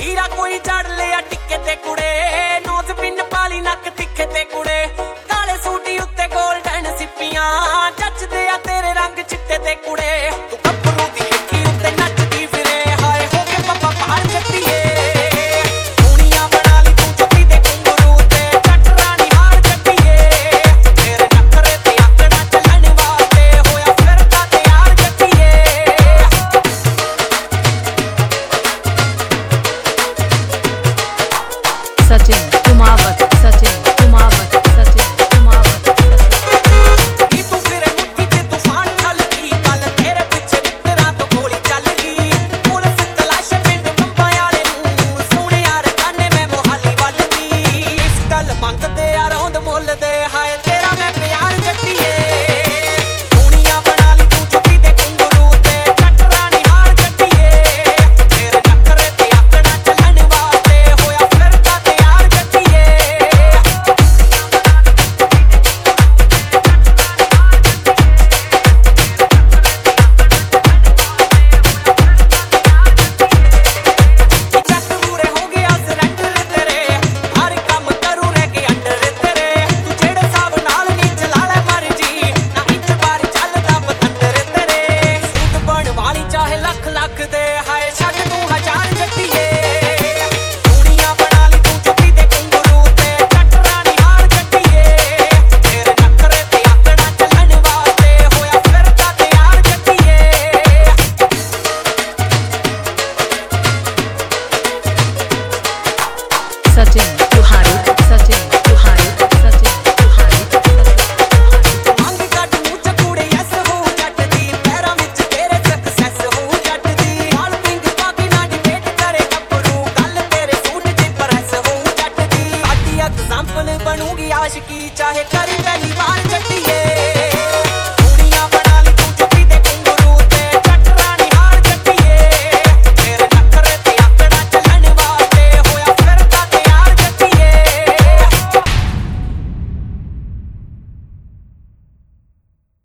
हीरा कोई चढ़ लिया टिक्के ते कुड़े, नोज पिन पाली नक तिखे ते कुड़े, काले सूटी उत्ते गोल्डन सिप्पियां जचदे आ तेरे रंग चिट्टे ते कुड़े। तू गभरू दी हिक्की उत्ते नचदी फिरे, हाय हो के पप्पा पहाड़ जट्टीए। दुनिया बना ली तू चुप्पी ते घुंघरू ते, जट रानी हार जट्टीए। तेरे नखरे ते आकड़ा चलन वास्ते होया फिरदा तैयार जट्टीए। सचिन कुमावत, सचिन कुमावत, सचिन कुमावत, नी तू फिरे मुट्ठी च तूफान ठलगी, कल तेरे पिछे मित्तरां तो गोली चलगी। पुलिस तलाश पिंड बंबां आले नूं, सोहणे यार जाने मैं मोहाली वल दी। इस गल मंगदे आ रौंद मुल्लदे, हाय तेरा मैं प्यार जट्टीए। दुनिया बना ली तू चुप्पी ते घुंघरू ते, जट रानी हार जट्टीए। तेरे नखरे ते आकड़ा चलन वास्ते होया फिरदा तैयार जट्टीए। जट पूरे हो गया सरैंडर तेरे, हर काम करू रह के अंडर तेरे। तू जेड़े साब नाल नी चला ले मर्जी, ना इंच बार चलदा बतंदर तेरे। सूट बन वाली चाहे लख लख दे, हाय छੱਡ तू हजार जट्टीए। दुनिया बना ली तू चुप्पी ते घुंघरू ते, जट रानी हार जट्टीए। तेरे नखरे ते आकड़ा चलन वास्ते होया फिरदा तैयार जट्टीए। सचिन तुहारी, सचिन तुहारी, सचिन तुहारी, ਮੰਗ ਕੱਢ ਮੂੰਹ ਚ ਕੂੜੇ ਐਸ ਹੋ ਜੱਟ ਦੀ, ਪੈਰਾਂ ਵਿੱਚ ਤੇਰੇ ਸਕਸੈਸ ਹੋ ਜੱਟ ਦੀ। ਹਾਲ ਪਿੰਗ ਪਾ ਕੇ ਨਾ ਡਿਬੇਟ ਕਰੇ ਗੱਭਰੂ, ਗੱਲ ਤੇਰੇ ਸੂਟ ਚ ਪ੍ਰੈਸ ਹੋ ਜੱਟ ਦੀ। ਸਾਡੀ ਐਗਜ਼ਾਮਪਲ ਬਣੂਗੀ ਆਸ਼ਕੀ, ਚਾਹੇ ਕਰੀ ਪਹਿਲੀ ਵਾਰ ਜੱਟੀਏ।